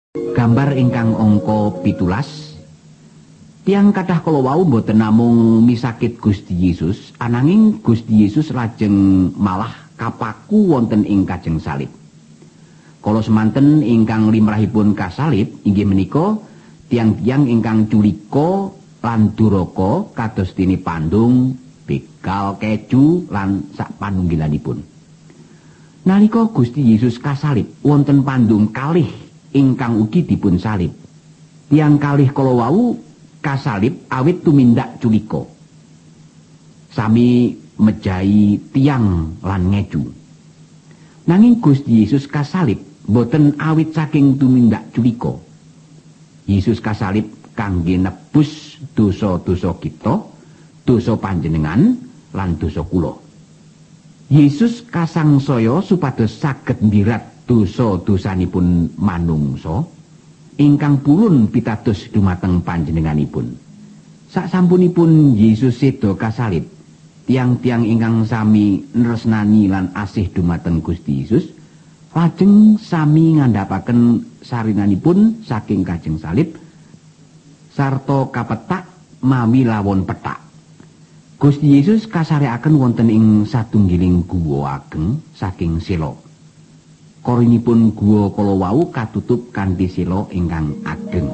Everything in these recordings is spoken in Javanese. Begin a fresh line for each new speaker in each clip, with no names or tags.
Gambar ingkang angka 17. Tiang kathah kala wau boten namung misakit Gusti Yesus, ananging Gusti Yesus lajeng malah kapaku wonten ing kajeng salib. Kala semanten ingkang limrahipun kasalib inggih menika tiang-tiang ingkang culika lan duraka kados dene pandung, begal, keju lan sak panunggilanipun. Nalika Gusti Yesus kasalib wonten pandung kalih ingkang ugi dipun salib. Tiang kalih kala wau kasalib awit tumindak culika. Sami mejahi tiang lan ngeju. Nanging Gusti Yesus kasalib boten awit saking tumindak culika. Yesus kasalib kangge nebus dosa-dosa kita, dosa panjenengan lan dosa kula. Yesus kasangsaya supados saged mbirat dosa-dosanipun manungsa ingkang purun pitados dumateng panjenenganipun. Saksampunipun Yesus seda kasalib, tiang-tiang ingkang sami nresnani lan asih dumateng Gusti Yesus lajeng sami ngandhapaken saringanipun saking kajeng salib sarta kapetak mawi lawon petak. Gusti Yesus kasarekaken wonten ing satunggiling guwa ageng saking sela. Korinipun guwa kala wau katutup kanthi sela ingkang ageng.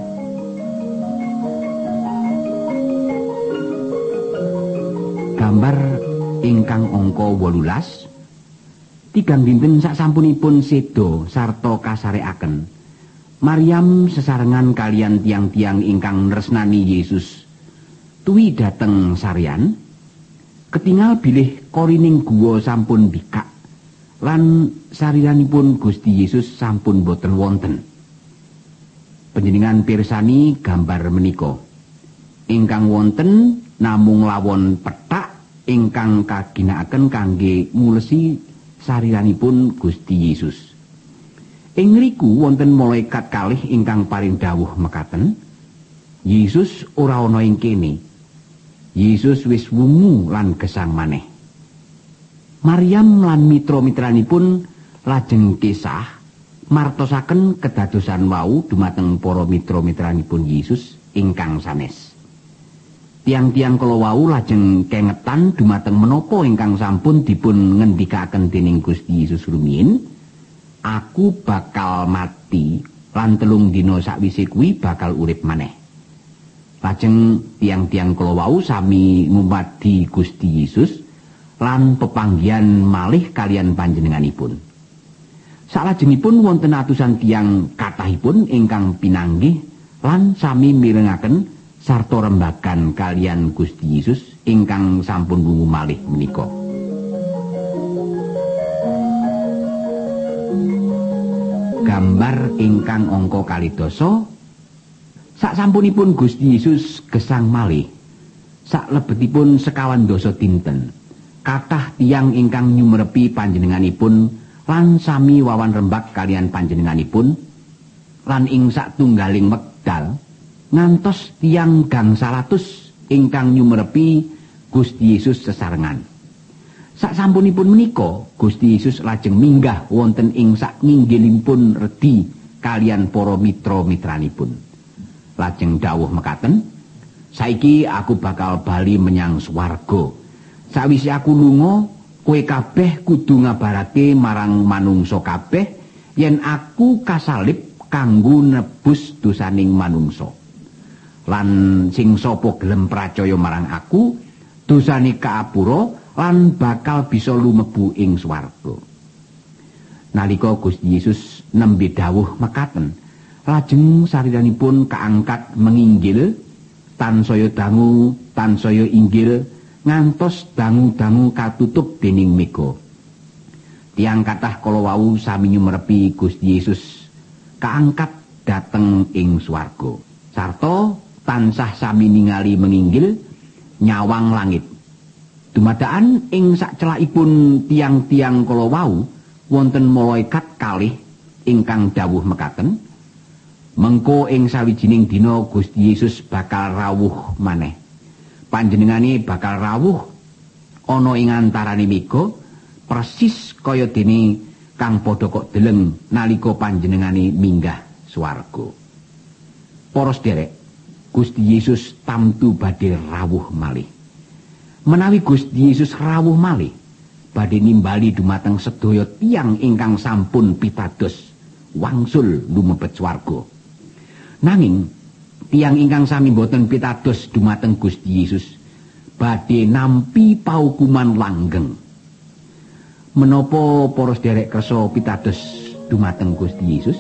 Gambar ingkang angka 18. Tigang dinten saksampunipun seda sarta kasarekaken, Maryam sesarengan kalian tiang-tiang ingkang nresnani Yesus tuwi dhateng sarian. Ketingal bilih korining guwa sampun bikak lan sariranipun Gusti Yesus sampun boten wonten. Panjenengan pirsani gambar menika. Ingkang wonten namung lawon petak ingkang kaginakaken kangge ngulesi sariranipun Gusti Yesus. Ing ngriku wonten malaikat kalih ingkang paring dawuh mekaten, Yesus ora ana ing kene. Yesus wis wungu lan gesang maneh. Maryam lan mitra-mitranipun lajeng kesah martosaken kedadosan wau dumateng para mitra-mitranipun Yesus ingkang sanes. Tiang-tiang kala wau lajeng kengetan dumateng menapa ingkang sampun dipun ngendikaken dening Gusti Yesus rumiyin, aku bakal mati lan 3 dina sakwise kuwi bakal urip maneh. Lajeng tiang-tiang kala wau sami ngumpadi Gusti Yesus lan pepanggihan malih kalian panjenenganipun. Salajengipun wonten atusan tiang kathahipun ingkang pinanggih lan sami mirengaken sarta rembagan kalian Gusti Yesus ingkang sampun wungu malih menika. Gambar ingkang angka 12. Saksampunipun Gusti Yesus gesang malih, saklebetipun 50 dinten, kathah tiyang ingkang nyumrepi panjenenganipun lan sami wawan rembag kalian panjenenganipun, lan ing satunggaling wekdal ngantos tiyang gangsal atus ingkang nyumrepi Gusti Yesus sesarengan. Saksampunipun menika Gusti Yesus lajeng minggah wonten ing saknginggilipun redi kalian para mitra-mitranipun. Lajeng dawuh mekaten, saiki aku bakal bali menyang swarga. Sawise aku lunga, kowe kabeh kudu ngabarake marang manungsa kabeh yen aku kasalib kanggo nebus dosaning manungsa. Lan sing sapa gelem pracaya marang aku, dosane kaapura lan bakal bisa lumebu ing swarga. Nalika Gusti Yesus nembe dawuh mekaten, lajeng sariranipun kaangkat menginggil, tansaya dangu, tansaya inggil, ngantos dangu-dangu katutup dening mega. Tiang kathah kala wau sami nyumrepi Gusti Yesus kaangkat dhateng ing swarga, sarta tansah sami ningali menginggil nyawang langit. Dumadakan ing sakcelakipun tiang-tiang kala wau wonten malaikat kalih ingkang dawuh mekaten, mengko ing sawijining dina Gusti Yesus bakal rawuh maneh. Panjenengane bakal rawuh ana ing antarane mega persis kaya dene kang padha kok deleng nalika panjenengane minggah swarga. Para sedherek, Gusti Yesus tamtu badhe rawuh malih. Menawi Gusti Yesus rawuh malih, badhe nimbali dumateng sedaya tiyang ingkang sampun pitados wangsul lumebet swarga. Nanging tiyang ingkang sami boten pitados dumateng Gusti Yesus badhe nampi paukuman langgeng. Menapa para sedherek kersa pitados dumateng Gusti Yesus?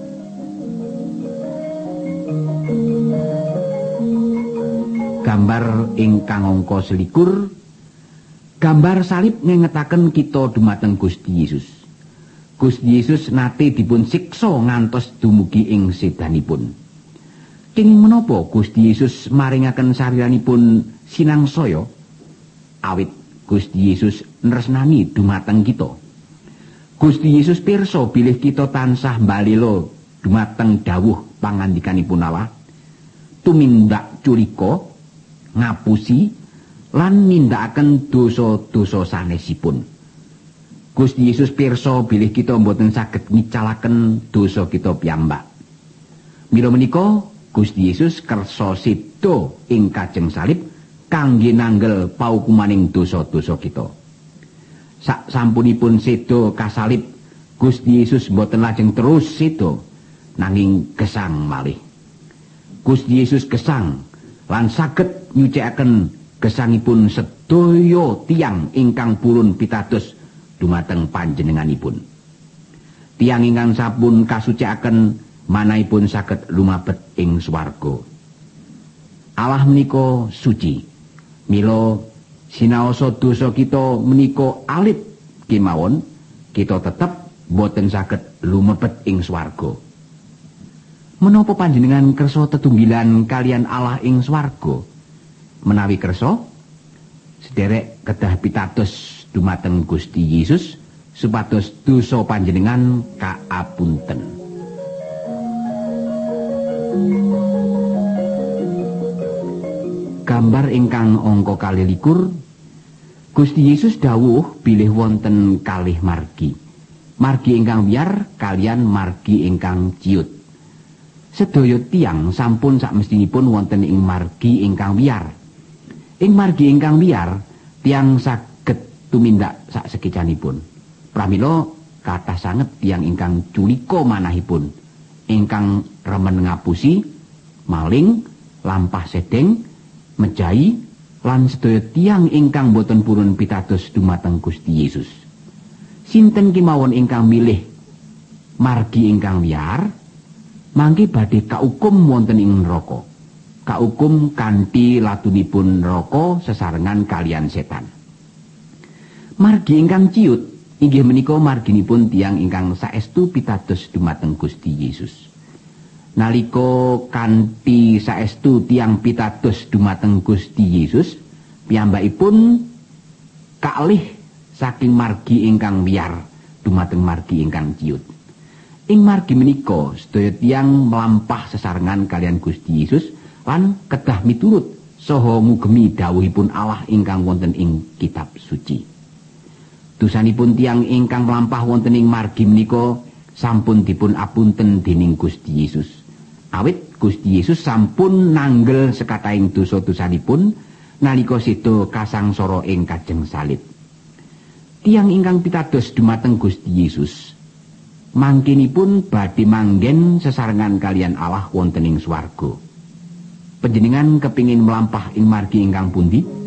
Gambar ingkang angka 21, gambar salib ngengetaken kita dumateng Gusti Yesus. Gusti Yesus nate dipun siksa ngantos dumugi ing sedanipun. Kenging menapa Gusti Yesus maringaken sariranipun sinangsaya? Awit Gusti Yesus nresnani dumateng kita. Gusti Yesus pirsa bilih kita tansah mbalela dumateng dawuh pangandikanipun Allah, tumindak curika, ngapusi lan nindakaken dosa-dosa sanesipun. Gusti Yesus pirsa bilih kita mboten saged ngicalaken dosa kita piyambak. Mila menika Gusti Yesus kersa seda ing kajeng salib kangge nanggel paukumaning dosa-dosa kita. Sak sampunipun seda kasalib, Gusti Yesus mboten lajeng terus seda, nanging gesang malih. Gusti Yesus gesang lan saged nyucikaken gesangipun sedaya tiyang ingkang purun pitados dumateng panjenenganipun. Tiyang ingkang sampun kasucikaken manahipun saged lumebet ing swarga. Allah menika suci. Mila sinaosa dosa kita menika alit kemawon, kita tetep boten saged lumebet ing swarga. Menapa panjenengan kersa tetunggilan kalian Allah ing swarga? Menawi kersa, sederek kedah pitados dumateng Gusti Yesus supados dosa panjenengan kaapunten. Gambar ingkang angka 21, Gusti Yesus dawuh bilih wonten kalih margi. Margi ingkang wiyar kalian margi ingkang ciut. Sedaya tiyang sampun sakmestinipun wonten ing margi ingkang wiyar. Ing margi ingkang wiyar tiyang saged tumindak sak sekicanipun. Pramila kathah sanget tiyang ingkang culika manahipun, ingkang remen ngapusi, maling, lampah sedeng, mejahi lan sedaya tiyang ingkang boten purun pitados dumateng Gusti Yesus. Sinten kemawon ingkang milih margi ingkang wiyar, mangke badhe kaukum wonten ing neraka. Kaukum kanthi latunipun neraka sesarengan kalian setan. Margi ingkang ciut inggih menika marginipun tiyang ingkang saestu pitados dumateng Gusti Yesus. Nalika kanthi saestu tiyang pitados dumateng Gusti Yesus, piyambakipun kalih saking margi ingkang wiyar dumateng margi ingkang ciut. Ing margi menika sedaya tiyang melampah sesarengan kalian Gusti Yesus lan kedah miturut saha ngugemi dawuhipun Allah ingkang wonten ing kitab suci. Dosanipun tiyang ingkang melampah wonten ing margi menika sampun dipun apunten dening Gusti Yesus. Awit Gusti Yesus sampun nanggel sekatahing dosa-dosanipun nalika seda kasangsara ing kajeng salib. Tiyang ingkang pitados dumateng Gusti Yesus mangkinipun badhe manggen sesarengan kalian Allah wonten ing swarga. Panjenengan kepingin melampah ing margi ingkang pundi?